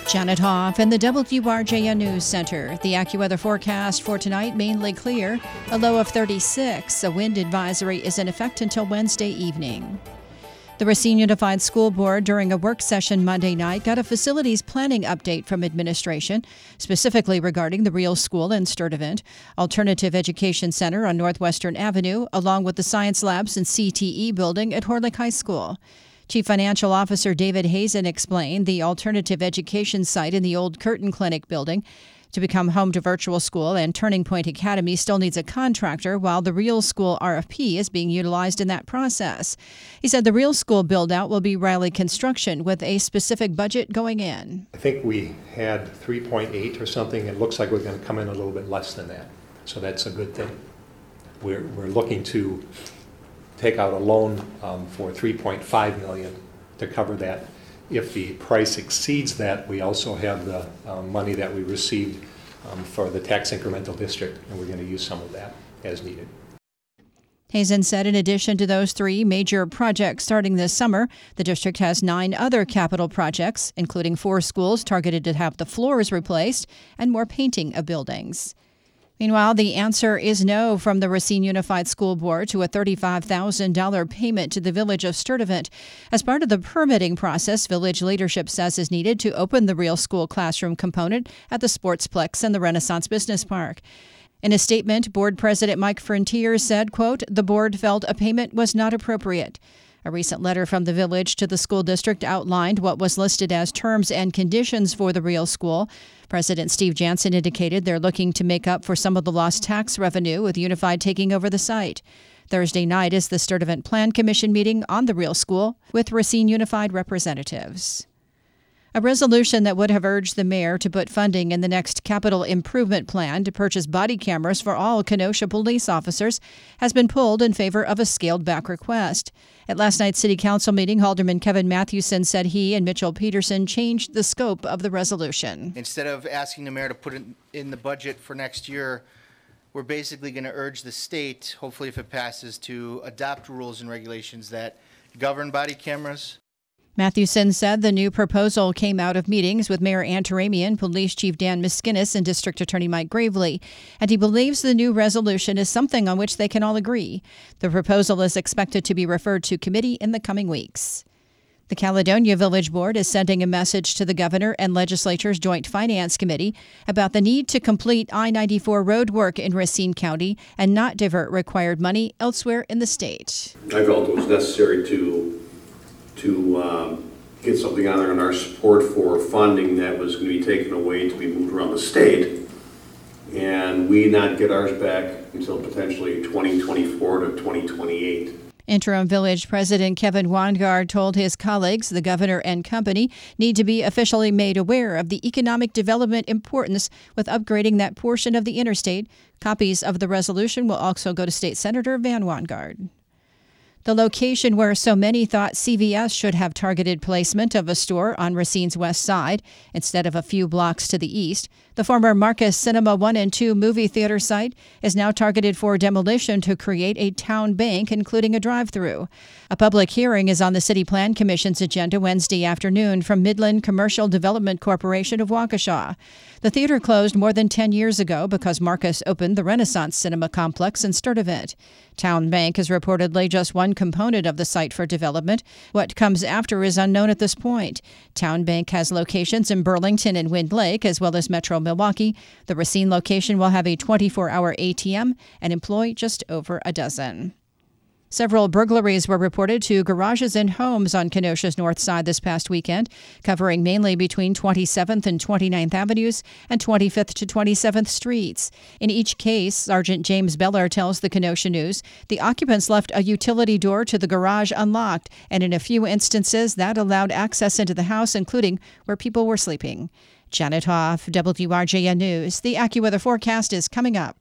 Janet Hoff in the WRJN News Center. The AccuWeather forecast for tonight, mainly clear, a low of 36. A wind advisory is in effect until Wednesday evening. The Racine Unified School Board, during a work session Monday night, got a facilities planning update from administration, specifically regarding the Real School in Sturtevant, Alternative Education Center on Northwestern Avenue, along with the Science Labs and CTE building at Horlick High School. Chief Financial Officer David Hazen explained the alternative education site in the old Curtin Clinic building to become home to virtual school and Turning Point Academy still needs a contractor, while the Real School RFP is being utilized in that process. He said the Real School build-out will be Riley Construction with a specific budget going in. I think we had 3.8 or something. It looks like we're going to come in a little bit less than that. So that's a good thing. We're looking to take out a loan for $3.5 million to cover that. If the price exceeds that, we also have the money that we received for the tax incremental district, and we're going to use some of that as needed. Hazen said in addition to those three major projects starting this summer, the district has 9 other capital projects, including 4 schools targeted to have the floors replaced and more painting of buildings. Meanwhile, the answer is no from the Racine Unified School Board to a $35,000 payment to the village of Sturtevant. As part of the permitting process, village leadership says is needed to open the Real School classroom component at the Sportsplex and the Renaissance Business Park. In a statement, board president Mike Frontier said, quote, "The board felt a payment was not appropriate." A recent letter from the village to the school district outlined what was listed as terms and conditions for the Real School. President Steve Jansen indicated they're looking to make up for some of the lost tax revenue with Unified taking over the site. Thursday night is the Sturtevant Plan Commission meeting on the Real School with Racine Unified representatives. A resolution that would have urged the mayor to put funding in the next capital improvement plan to purchase body cameras for all Kenosha police officers has been pulled in favor of a scaled-back request. At last night's city council meeting, Alderman Kevin Mathewson said he and Mitchell Peterson changed the scope of the resolution. Instead of asking the mayor to put it in the budget for next year, we're basically going to urge the state, hopefully if it passes, to adopt rules and regulations that govern body cameras. Mathewson said the new proposal came out of meetings with Mayor Antaramian, Police Chief Dan Miskinis, and District Attorney Mike Gravely, and he believes the new resolution is something on which they can all agree. The proposal is expected to be referred to committee in the coming weeks. The Caledonia Village Board is sending a message to the governor and legislature's Joint Finance Committee about the need to complete I-94 road work in Racine County and not divert required money elsewhere in the state. I felt it was necessary to get something on there in our support for funding that was going to be taken away to be moved around the state, and we not get ours back until potentially 2024 to 2028. Interim Village President Kevin Wangard told his colleagues the governor and company need to be officially made aware of the economic development importance with upgrading that portion of the interstate. Copies of the resolution will also go to State Senator Van Wangard. The location where so many thought CVS should have targeted placement of a store on Racine's west side instead of a few blocks to the east, the former Marcus Cinema 1 and 2 movie theater site is now targeted for demolition to create a town bank, including a drive-through. A public hearing is on the City Plan Commission's agenda Wednesday afternoon from Midland Commercial Development Corporation of Waukesha. The theater closed more than 10 years ago because Marcus opened the Renaissance Cinema Complex in Sturtevant. Town Bank is reportedly just one component of the site for development. What comes after is unknown at this point. Town Bank has locations in Burlington and Wind Lake, as well as Metro Milwaukee. The Racine location will have a 24-hour ATM and employ just over a dozen. Several burglaries were reported to garages and homes on Kenosha's north side this past weekend, covering mainly between 27th and 29th Avenues and 25th to 27th Streets. In each case, Sergeant James Beller tells the Kenosha News the occupants left a utility door to the garage unlocked, and in a few instances that allowed access into the house, including where people were sleeping. Janet Hoff, WRJN News. The AccuWeather forecast is coming up.